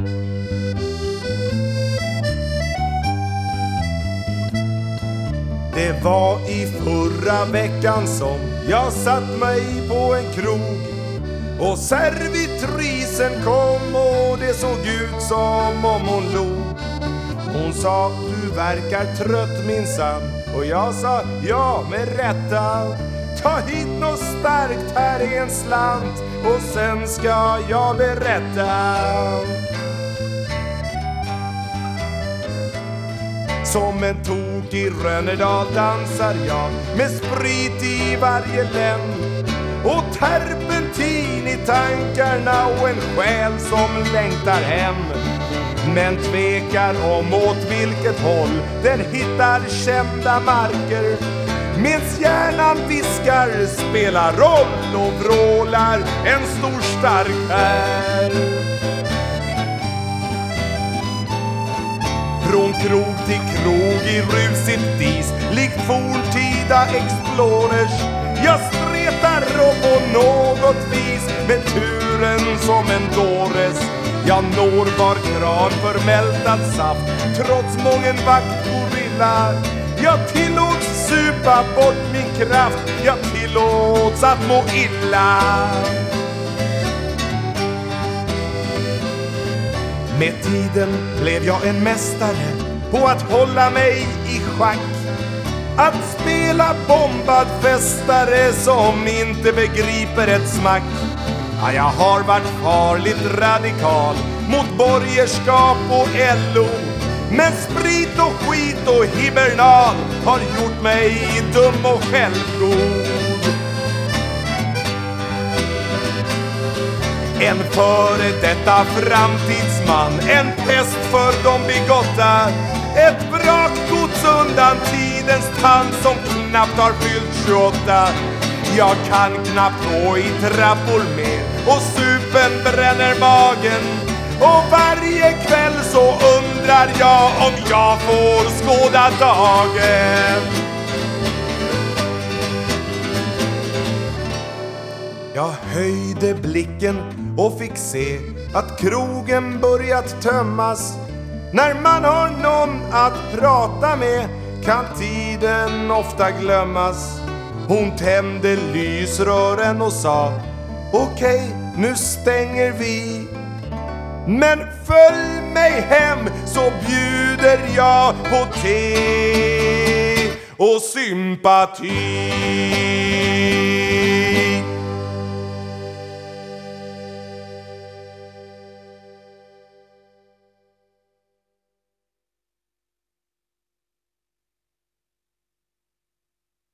Det var i förra veckan som jag satt mig på en krog och servitrisen kom och det såg ut som om hon log. Hon sa, du verkar trött minsann, och jag sa, ja med rätta. Ta hit något starkt, här är en slant och sen ska jag berätta. Som en tok i Rönnedal dansar jag med sprit i varje lem och terpentin i tankarna och en själ som längtar hem. Men tvekar om åt vilket håll den hittar kända marker. Mens hjärnan viskar, spelar roll och vrålar en stor stark här. Från krog till krog i rusigt dis, likt forntida explorers. Jag stretar upp på något vis med turen som en dåres. Jag når var kran för mältad saft, trots mången vaktgorilla. Jag tillåts supa bort min kraft, jag tillåts att må illa. Med tiden blev jag en mästare på att hålla mig i schack. Att spela bombad festare som inte begriper ett smack. Ja, jag har varit farligt radikal mot borgerskap och LO. Men sprit och skit och hibernal har gjort mig dum och självgod. En före detta framtidsman, en pest för de bigotta. Ett brakgods undan tidens tand som knappt har fyllt 28. Jag kan knappt gå i trappor med och supen bränner magen. Och varje kväll så undrar jag om jag får skåda dagen. Jag höjde blicken och fick se att krogen börjat tömmas. När man har någon att prata med kan tiden ofta glömmas. Hon tände lysrören och sa, okej, nu stänger vi. Men följ mig hem så bjuder jag på te och sympati.